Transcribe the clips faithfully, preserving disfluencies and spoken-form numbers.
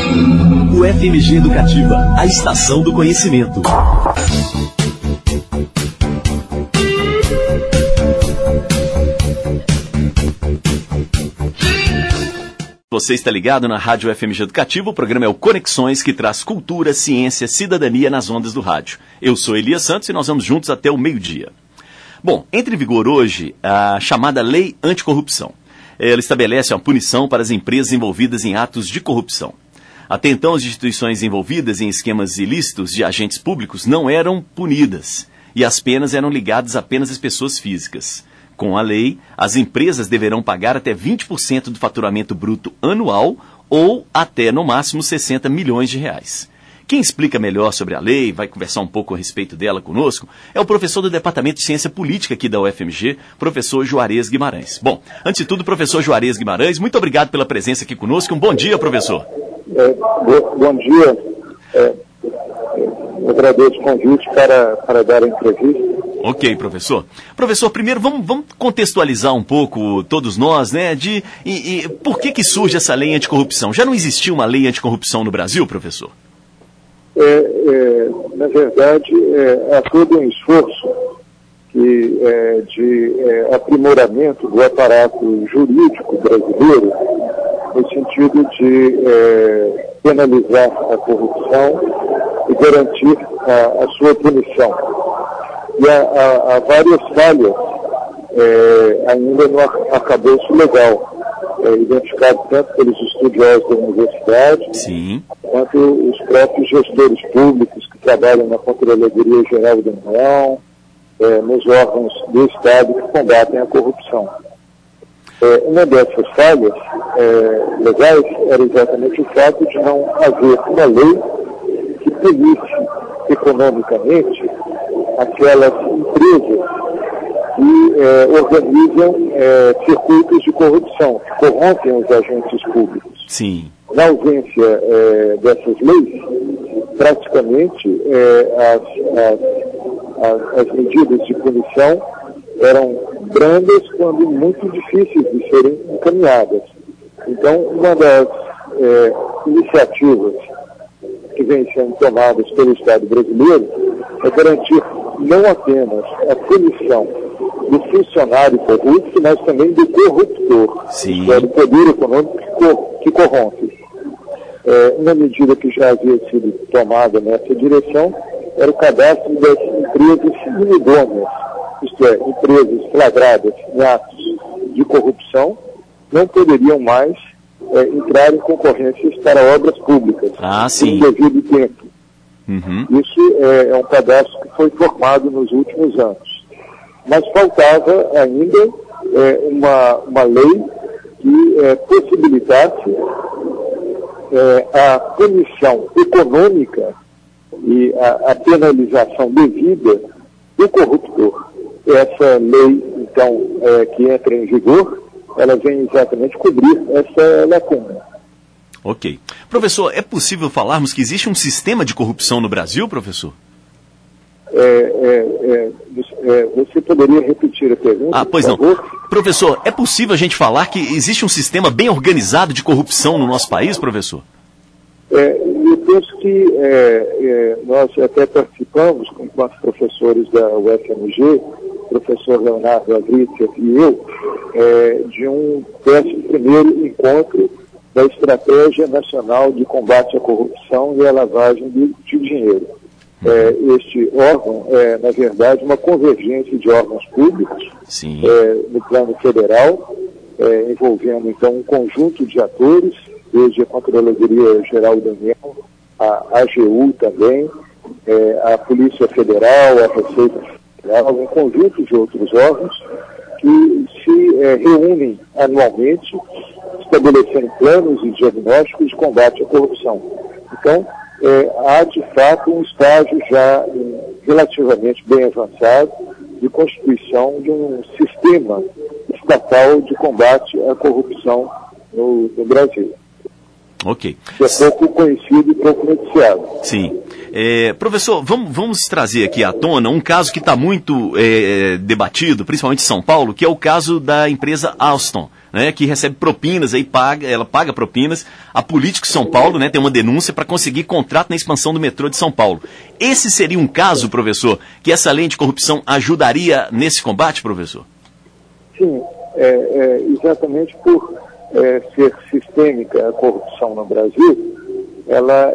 U F M G Educativa, a estação do conhecimento. Você está ligado na Rádio U F M G Educativa, o programa é o Conexões, que traz cultura, ciência, cidadania nas ondas do rádio. Eu sou Elias Santos e nós vamos juntos até o meio-dia. Bom, entra em vigor hoje a chamada Lei Anticorrupção. Ela estabelece uma punição para as empresas envolvidas em atos de corrupção. Até então, as instituições envolvidas em esquemas ilícitos de agentes públicos não eram punidas e as penas eram ligadas apenas às pessoas físicas. Com a lei, as empresas deverão pagar até vinte por cento do faturamento bruto anual ou até, no máximo, sessenta milhões de reais. Quem explica melhor sobre a lei, vai conversar um pouco a respeito dela conosco, é o professor do Departamento de Ciência Política aqui da U F M G, professor Juarez Guimarães. Bom, antes de tudo, professor Juarez Guimarães, muito obrigado pela presença aqui conosco. Um bom dia, professor. É, bo, bom dia. É, eu agradeço o convite para, para dar a entrevista. Ok, professor. Professor, primeiro vamos, vamos contextualizar um pouco, todos nós, né, de e, e, por que que surge essa lei anticorrupção? Já não existia uma lei anticorrupção no Brasil, professor? É, é, na verdade, é, há todo um esforço que, é, de é, aprimoramento do aparato jurídico brasileiro, no sentido de é, penalizar a corrupção e garantir a, a sua punição. E há, há, há várias falhas é, ainda no arcabouço legal, é, identificado tanto pelos estudiosos da universidade, Sim. quanto os próprios gestores públicos que trabalham na Controladoria Geral da União, é, nos órgãos do Estado que combatem a corrupção. É, uma dessas falhas é, legais era exatamente o fato de não haver uma lei que punisse economicamente aquelas empresas que é, organizam é, circuitos de corrupção, que corrompem os agentes públicos. Sim. Na ausência é, dessas leis, praticamente é, as, as, as medidas de punição eram brandas quando muito difíceis de serem encaminhadas. Então, uma das é, iniciativas que vem sendo tomadas pelo Estado brasileiro é garantir não apenas a punição do funcionário corrupto, mas também do corruptor, Sim. que é do poder econômico que, cor, que corrompe. É, uma medida que já havia sido tomada nessa direção era o cadastro das empresas inidôneas, isto é, empresas flagradas em atos de corrupção, não poderiam mais é, entrar em concorrências para obras públicas, ah, sim. no devido tempo. Uhum. Isso é, é um cadastro que foi formado nos últimos anos. Mas faltava ainda é, uma, uma lei que é, possibilitasse é, a punição econômica e a, a penalização devida do corruptor. Essa lei, então, é, que entra em vigor, ela vem exatamente cobrir essa lacuna. Ok. Professor, é possível falarmos que existe um sistema de corrupção no Brasil, professor? É, é, é, é, você poderia repetir a pergunta? Ah, pois não. Professor, é possível a gente falar que existe um sistema bem organizado de corrupção no nosso país, professor? É, eu penso que é, é, nós até participamos, enquanto professores da U F M G, professor Leonardo Avrícia e eu, é, de um décimo primeiro encontro da Estratégia Nacional de Combate à Corrupção e à Lavagem de, de Dinheiro. É, este órgão é, na verdade, uma convergência de órgãos públicos é, no plano federal, é, envolvendo, então, um conjunto de atores, desde a Controladoria Geral da União, a A G U também, é, a Polícia Federal, a Receita Federal, um conjunto de outros órgãos que se é, reúnem anualmente, estabelecendo planos e diagnósticos de combate à corrupção. Então, é, há de fato um estágio já relativamente bem avançado de constituição de um sistema estatal de combate à corrupção no, no Brasil. Ok. Que é pouco conhecido e pouco noticiado. Sim. É, professor, vamos, vamos trazer aqui à tona um caso que está muito é, debatido, principalmente em São Paulo, que é o caso da empresa Alstom, né, que recebe propinas, aí paga, ela paga propinas a políticos de São Paulo, né, tem uma denúncia para conseguir contrato na expansão do metrô de São Paulo. Esse seria um caso, professor, que essa lei anticorrupção ajudaria nesse combate, professor? Sim, é, é, exatamente por é, ser sistêmica a corrupção no Brasil, ela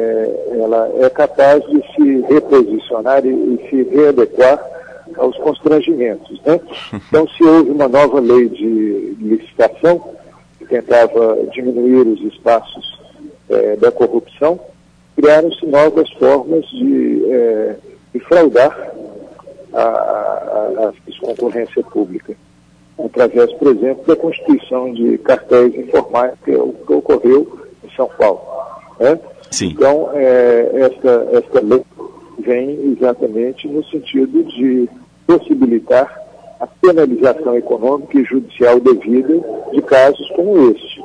é, ela é capaz de se reposicionar e, e se readequar aos constrangimentos, né? Então, se houve uma nova lei de licitação que tentava diminuir os espaços é, da corrupção, criaram-se novas formas de, é, de fraudar a, a, a concorrência pública, através, por exemplo, da constituição de cartéis informais, que é o que ocorreu em São Paulo. Né? Sim. Então, é, esta, esta lei vem exatamente no sentido de possibilitar a penalização econômica e judicial devida de casos como este.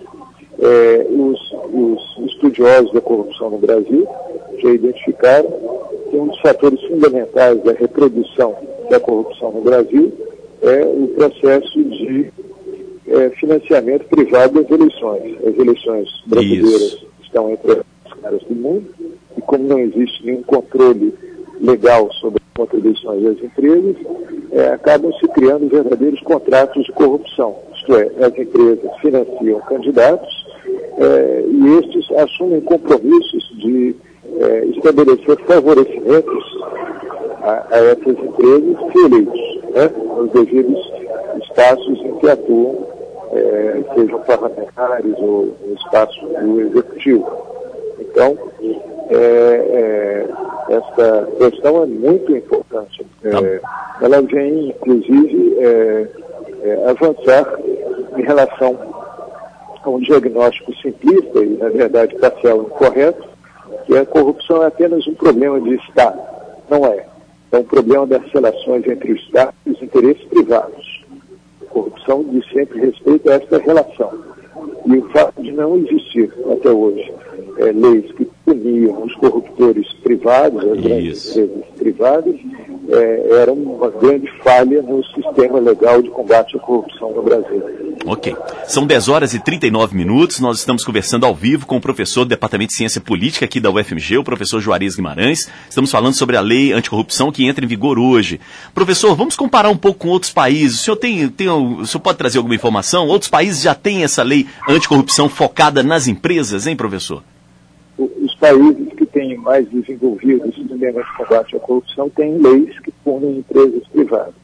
É, os, os estudiosos da corrupção no Brasil já identificaram que um dos fatores fundamentais da reprodução da corrupção no Brasil é o processo de é, financiamento privado das eleições. As eleições brasileiras Isso. estão entre as caras do mundo, e como não existe nenhum controle legal sobre as contribuições das empresas, é, acabam se criando verdadeiros contratos de corrupção. Isto é, as empresas financiam candidatos é, e estes assumem compromissos de é, estabelecer favorecimentos a, a essas empresas se eleitos, né, nos devidos espaços em que atuam, é, sejam parlamentares ou no espaço do executivo. Então, é, é, essa questão é muito importante. É, ela vem, inclusive, é, é, avançar em relação a um diagnóstico simplista e, na verdade, parcial e incorreto, que a corrupção é apenas um problema de Estado. Não é. É um problema das relações entre o Estado e os interesses privados. A corrupção diz sempre respeito a esta relação. E o fato de não existir, até hoje, é, leis que puniam os corruptores privados, as grandes empresas privadas, é, era uma grande falha no sistema legal de combate à corrupção no Brasil. Ok. São dez horas e trinta e nove minutos, nós estamos conversando ao vivo com o professor do Departamento de Ciência Política aqui da U F M G, o professor Juarez Guimarães. Estamos falando sobre a lei anticorrupção que entra em vigor hoje. Professor, vamos comparar um pouco com outros países. O senhor, tem, tem, o senhor pode trazer alguma informação? Outros países já têm essa lei anticorrupção focada nas empresas, hein, professor? Os países que têm mais desenvolvido o sistema de combate à corrupção têm leis que punem empresas privadas,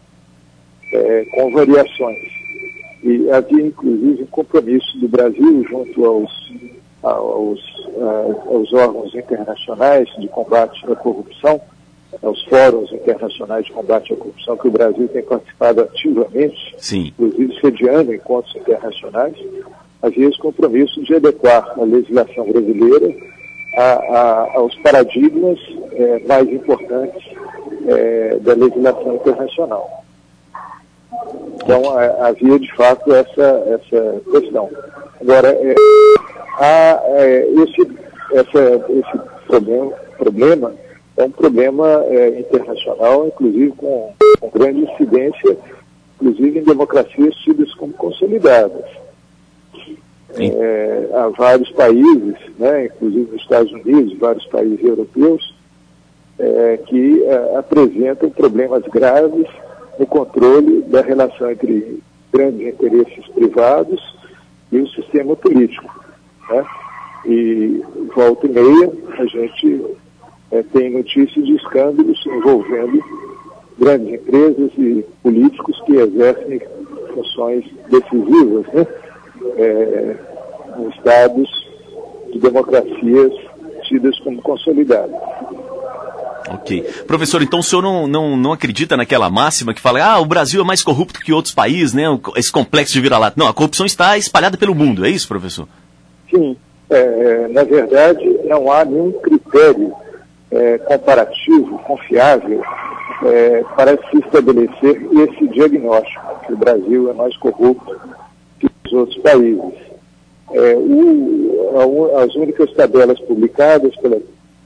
é, com variações. E havia, inclusive, um compromisso do Brasil junto aos, aos, aos órgãos internacionais de combate à corrupção, aos fóruns internacionais de combate à corrupção, que o Brasil tem participado ativamente, Sim. inclusive sediando encontros internacionais. Havia esse compromisso de adequar a legislação brasileira a, a, aos paradigmas é, mais importantes é, da legislação internacional. Então, a, havia, de fato, essa, essa questão. Agora, é, há, é, esse, essa, esse problema, problema é um problema é, internacional, inclusive com, com grande incidência, inclusive em democracias tidas como consolidadas. É, há vários países, né, inclusive nos Estados Unidos, vários países europeus, é, que é, apresentam problemas graves no controle da relação entre grandes interesses privados e o sistema político. Né? E volta e meia a gente é, tem notícias de escândalos envolvendo grandes empresas e políticos que exercem funções decisivas, né? É, em estados de democracias tidas como consolidadas. Ok. Professor, então o senhor não, não, não acredita naquela máxima que fala, ah, o Brasil é mais corrupto que outros países, né? Esse complexo de vira-lata. Não, a corrupção está espalhada pelo mundo, é isso, professor? Sim. É, na verdade, não há nenhum critério é, comparativo, confiável, é, para se estabelecer esse diagnóstico, que o Brasil é mais corrupto que os outros países. É, o, a, as únicas tabelas publicadas pela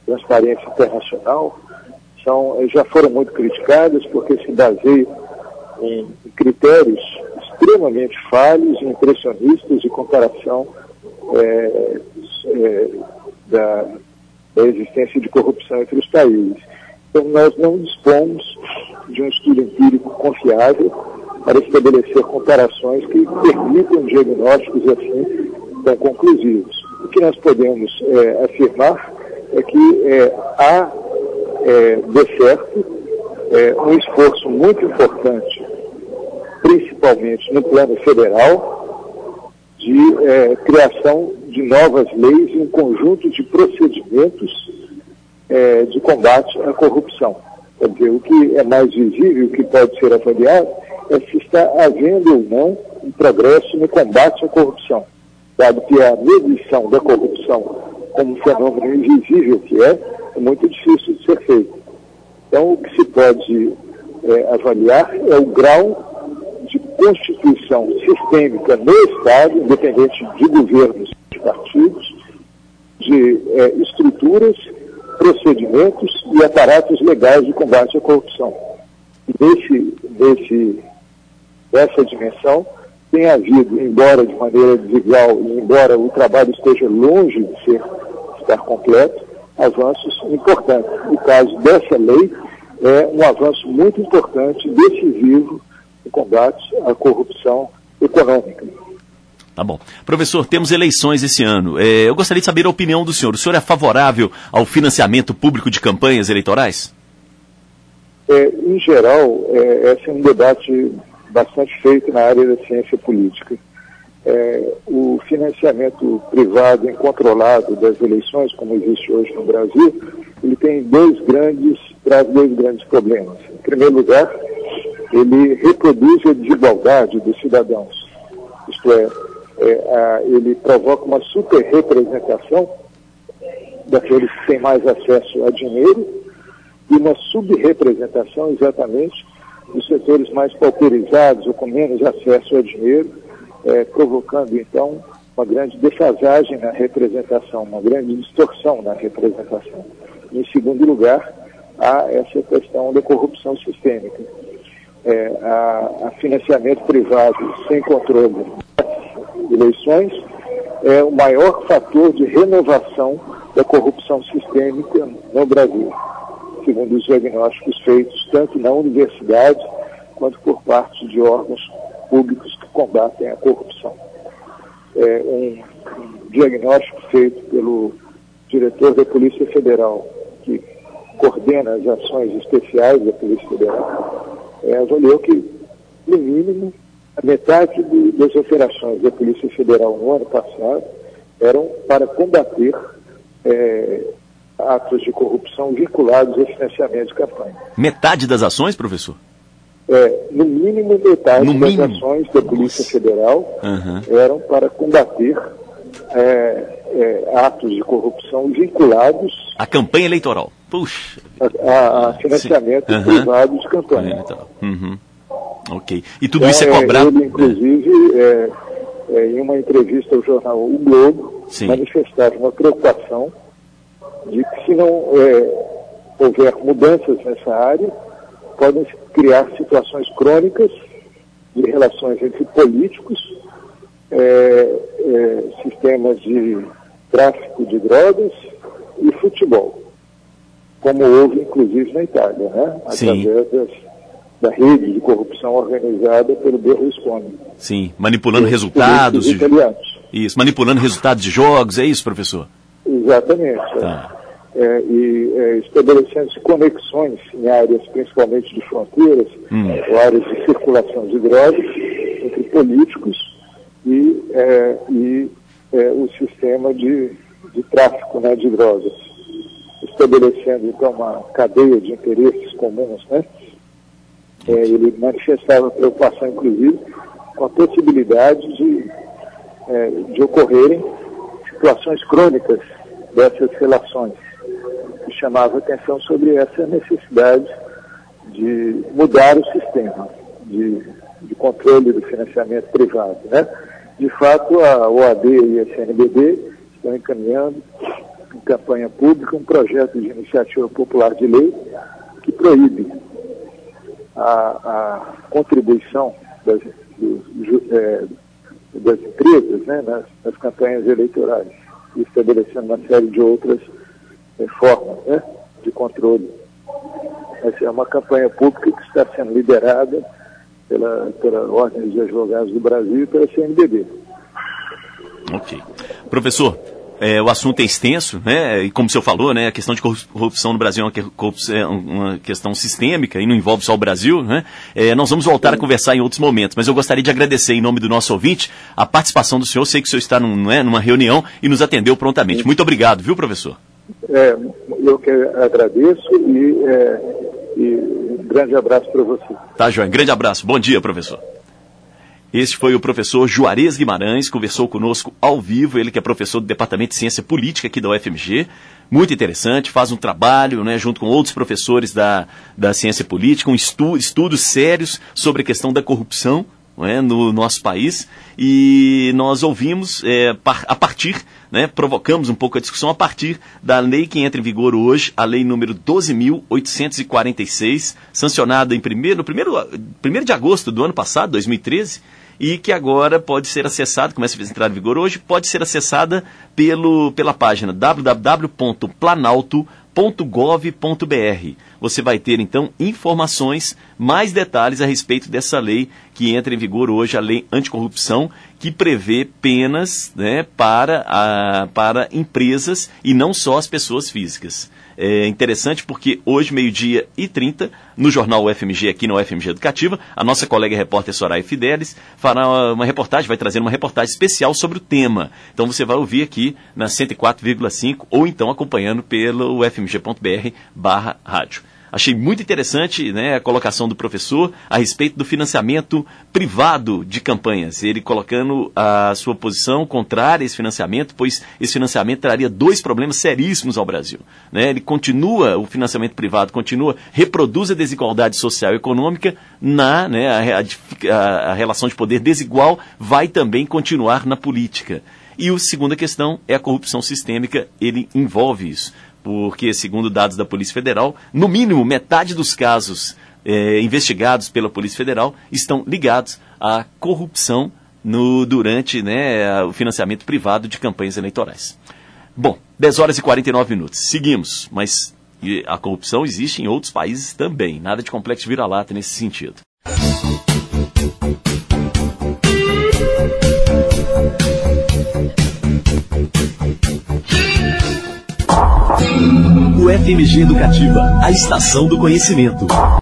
Transparência Internacional são, já foram muito criticadas porque se baseiam em critérios extremamente falhos e impressionistas de comparação é, é, da, da existência de corrupção entre os países. Então, nós não dispomos de um estudo empírico confiável para estabelecer comparações que permitam diagnósticos assim tão conclusivos. O que nós podemos é, afirmar é que é, há, é, de certo, é, um esforço muito importante, principalmente no plano federal, de é, criação de novas leis e um conjunto de procedimentos é, de combate à corrupção. Quer dizer, o que é mais visível, o que pode ser avaliado, é se está havendo ou não um progresso no combate à corrupção, dado que a medição da corrupção como um fenômeno invisível que é, é muito difícil de ser feito. Então, o que se pode é, avaliar é o grau de constituição sistêmica no Estado, independente de governos e partidos, de é, estruturas, procedimentos e aparatos legais de combate à corrupção. Nesse, nesse, nessa dimensão, tem havido, embora de maneira desigual e embora o trabalho esteja longe de ser, estar completo, avanços importantes. O caso dessa lei é um avanço muito importante, decisivo, no combate à corrupção econômica. Tá bom. Professor, temos eleições esse ano. É, eu gostaria de saber a opinião do senhor. O senhor é favorável ao financiamento público de campanhas eleitorais? É, em geral, é, esse é um debate bastante feito na área da ciência política. É, o financiamento privado incontrolado das eleições, como existe hoje no Brasil, ele tem dois grandes, traz dois grandes problemas. Em primeiro lugar, ele reproduz a desigualdade dos cidadãos. Isto é, é a, ele provoca uma superrepresentação daqueles que têm mais acesso a dinheiro e uma subrepresentação exatamente dos setores mais pauperizados ou com menos acesso a dinheiro, é, provocando então uma grande defasagem na representação, uma grande distorção na representação. Em segundo lugar, há essa questão da corrupção sistêmica. É, a, a financiamento privado sem controle das eleições é o maior fator de renovação da corrupção sistêmica no Brasil, segundo os diagnósticos feitos tanto na universidade quanto por parte de órgãos públicos que combatem a corrupção. É um, um diagnóstico feito pelo diretor da Polícia Federal, que coordena as ações especiais da Polícia Federal, é, avaliou que, no mínimo, a metade do, das operações da Polícia Federal no ano passado eram para combater é, atos de corrupção vinculados ao financiamento de campanha. Metade das ações, professor? É, no mínimo, metade no das mínimo. ações da Polícia Nossa. Federal uhum. eram para combater é, é, atos de corrupção vinculados à campanha eleitoral. Puxa. A, a, a financiamento uhum. privado de campanha. Uhum. Ok. E tudo então, isso é cobrado? Ele, inclusive, é, é, em uma entrevista ao jornal O Globo, Sim. manifestava uma preocupação de que, se não é, houver mudanças nessa área, podem criar situações crônicas de relações entre políticos, é, é, sistemas de tráfico de drogas e futebol, como houve inclusive na Itália, né? Através das, da rede de corrupção organizada pelo Berlusconi. Sim, manipulando resultados. De... Isso, manipulando resultados de jogos, é isso, professor? Exatamente. Tá. É, e é, estabelecendo-se conexões em áreas principalmente de fronteiras, hum. ou áreas de circulação de drogas, entre políticos e, é, e é, o sistema de, de tráfico, né, de drogas, estabelecendo então uma cadeia de interesses comuns, né? É, ele manifestava preocupação, inclusive, com a possibilidade de, é, de ocorrerem situações crônicas dessas relações. E chamava atenção sobre essa necessidade de mudar o sistema de, de controle do financiamento privado, né? De fato, a O A D e a C N B B estão encaminhando em campanha pública um projeto de iniciativa popular de lei que proíbe a, a contribuição das, dos, é, das empresas, né, nas, nas campanhas eleitorais, e estabelecendo uma série de outras é, formas, né, de controle. Essa é uma campanha pública que está sendo liderada pela, pela Ordem dos Advogados do Brasil e pela C N B B. Ok. Professor, é, o assunto é extenso, né? E como o senhor falou, né, a questão de corrupção no Brasil é uma, uma questão sistêmica e não envolve só o Brasil, né? É, nós vamos voltar Sim. a conversar em outros momentos, mas eu gostaria de agradecer em nome do nosso ouvinte a participação do senhor. Sei que o senhor está num, né, numa reunião e nos atendeu prontamente. Sim. Muito obrigado, viu, professor? É, eu que agradeço e, é, e um grande abraço para você. Tá, João. Grande abraço. Bom dia, professor. Este foi o professor Juarez Guimarães, conversou conosco ao vivo, ele que é professor do Departamento de Ciência Política aqui da U F M G, muito interessante, faz um trabalho, né, junto com outros professores da, da Ciência Política, um estu, estudos sérios sobre a questão da corrupção, né, no nosso país, e nós ouvimos é, par, a partir, né, provocamos um pouco a discussão a partir da lei que entra em vigor hoje, a lei número doze mil oitocentos e quarenta e seis, sancionada em primeiro, no primeiro, primeiro de agosto do ano passado, dois mil e treze, e que agora pode ser acessada, começa a entrar em vigor hoje, pode ser acessada pelo, pela página w w w ponto planalto ponto gov ponto b r. Você vai ter, então, informações, mais detalhes a respeito dessa lei que entra em vigor hoje, a Lei Anticorrupção, que prevê penas, né, para, a, para empresas e não só as pessoas físicas. É interessante porque hoje, meio-dia e trinta, no Jornal U F M G, aqui na U F M G Educativa, a nossa colega repórter Soraya Fidelis fará uma reportagem, vai trazer uma reportagem especial sobre o tema. Então você vai ouvir aqui na cento e quatro vírgula cinco ou então acompanhando pelo u f m g ponto b r barra rádio. Achei muito interessante, né, a colocação do professor a respeito do financiamento privado de campanhas. Ele colocando a sua posição contrária a esse financiamento, pois esse financiamento traria dois problemas seríssimos ao Brasil. Né? Ele continua, o financiamento privado continua, reproduz a desigualdade social e econômica, na, né, a, a, a relação de poder desigual vai também continuar na política. E a segunda questão é a corrupção sistêmica, ele envolve isso. Porque, segundo dados da Polícia Federal, no mínimo metade dos casos eh, investigados pela Polícia Federal estão ligados à corrupção no, durante, né, o financiamento privado de campanhas eleitorais. Bom, dez horas e quarenta e nove minutos. Seguimos, mas a corrupção existe em outros países também. Nada de complexo vira-lata nesse sentido. U F M G Educativa, a estação do conhecimento.